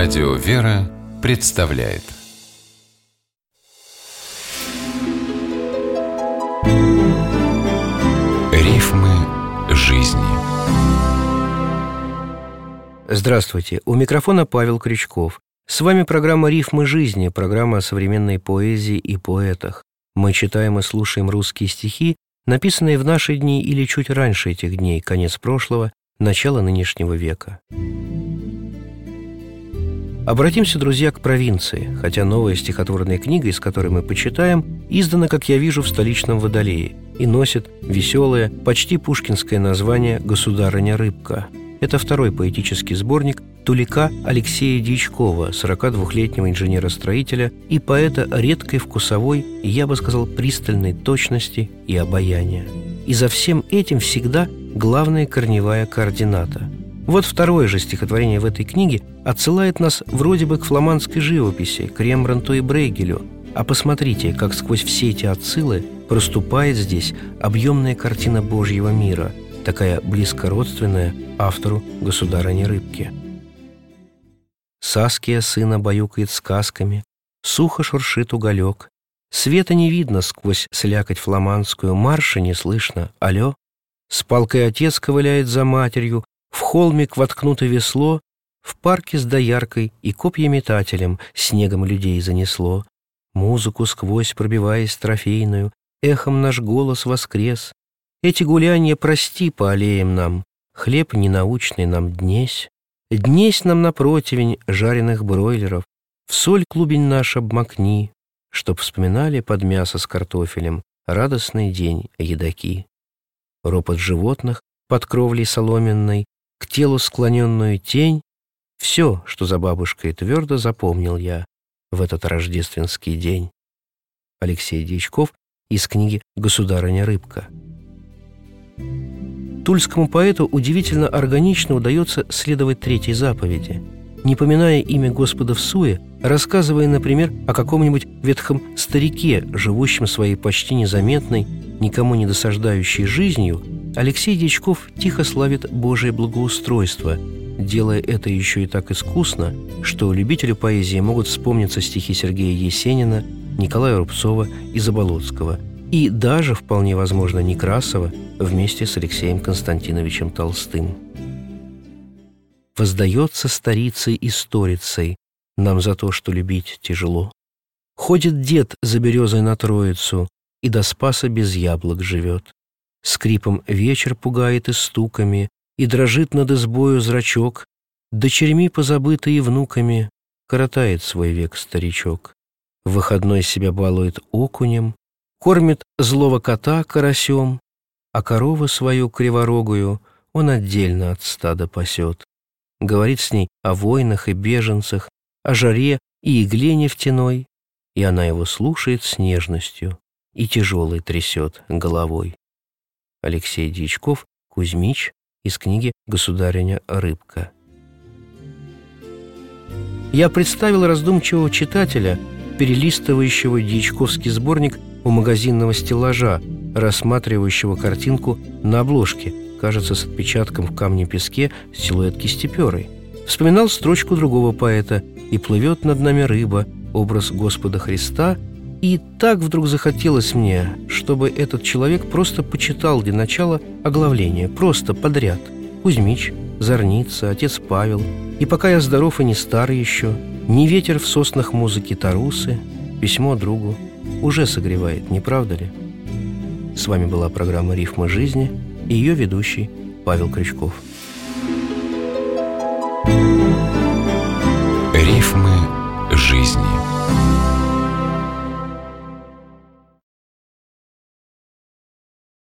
Радио «Вера» представляет Рифмы жизни. Здравствуйте, у микрофона Павел Крючков. С вами программа «Рифмы жизни», программа о современной поэзии и поэтах. Мы читаем и слушаем русские стихи, написанные в наши дни или чуть раньше этих дней, конец прошлого, начало нынешнего века. Обратимся, друзья, к провинции, хотя новая стихотворная книга, из которой мы почитаем, издана, как я вижу, в столичном Водолее и носит веселое, почти пушкинское название «Государыня Рыбка». Это второй поэтический сборник Тулика Алексея Дьячкова, 42-летнего инженера-строителя и поэта редкой вкусовой и, я бы сказал, пристальной точности и обаяния. И за всем этим всегда главная корневая координата. Вот второе же стихотворение в этой книге отсылает нас вроде бы к фламандской живописи, к Рембрандту и Брейгелю. А посмотрите, как сквозь все эти отсылы проступает здесь объемная картина Божьего мира, такая близкородственная автору «Государыни Рыбки». Саския сына баюкает сказками, сухо шуршит уголек, света не видно сквозь слякоть фламандскую, марша не слышно, алло. С палкой отец ковыляет за матерью, в холмик воткнуто весло, в парке с дояркой и копьеметателем снегом людей занесло. Музыку сквозь пробиваясь трофейную, эхом наш голос воскрес. Эти гулянья прости по аллеям нам, хлеб ненаучный нам днесь. Днесь нам на противень жареных бройлеров, в соль клубень наш обмакни, чтоб вспоминали под мясо с картофелем радостный день едоки. Ропот животных под кровлей соломенной, к телу склоненную тень — все, что за бабушкой твердо запомнил я в этот рождественский день. Алексей Дьячков из книги «Государыня Рыбка». Тульскому поэту удивительно органично удается следовать третьей заповеди, не поминая имя Господа всуе, рассказывая, например, о каком-нибудь ветхом старике, живущем своей почти незаметной, никому не досаждающей жизнью. Алексей Дьячков тихо славит Божие благоустройство, делая это еще и так искусно, что любителю поэзии могут вспомниться стихи Сергея Есенина, Николая Рубцова и Заболоцкого, и даже, вполне возможно, Некрасова вместе с Алексеем Константиновичем Толстым. «Воздается старицей и сторицей нам за то, что любить тяжело. Ходит дед за березой на Троицу и до Спаса без яблок живет. Скрипом вечер пугает и стуками, и дрожит над избою зрачок. Дочерьми позабытые внуками коротает свой век старичок. В выходной себя балует окунем, кормит злого кота карасем, а корову свою криворогую он отдельно от стада пасет. Говорит с ней о войнах и беженцах, о жаре и игле нефтяной, и она его слушает с нежностью и тяжелой трясет головой». Алексей Дьячков, Кузьмич, из книги «Государыня Рыбка». Я представил раздумчивого читателя, перелистывающего дьячковский сборник у магазинного стеллажа, рассматривающего картинку на обложке, кажется, с отпечатком в камне-песке силуэт кистеперой. Вспоминал строчку другого поэта «И плывет над нами рыба, образ Господа Христа», и так вдруг захотелось мне, чтобы этот человек просто почитал для начала оглавление, просто подряд. Кузьмич, Зорница, отец Павел, и пока я здоров и не стар еще, не ветер в соснах музыки Тарусы, письмо другу уже согревает, не правда ли? С вами была программа «Рифмы жизни» и ее ведущий Павел Крючков.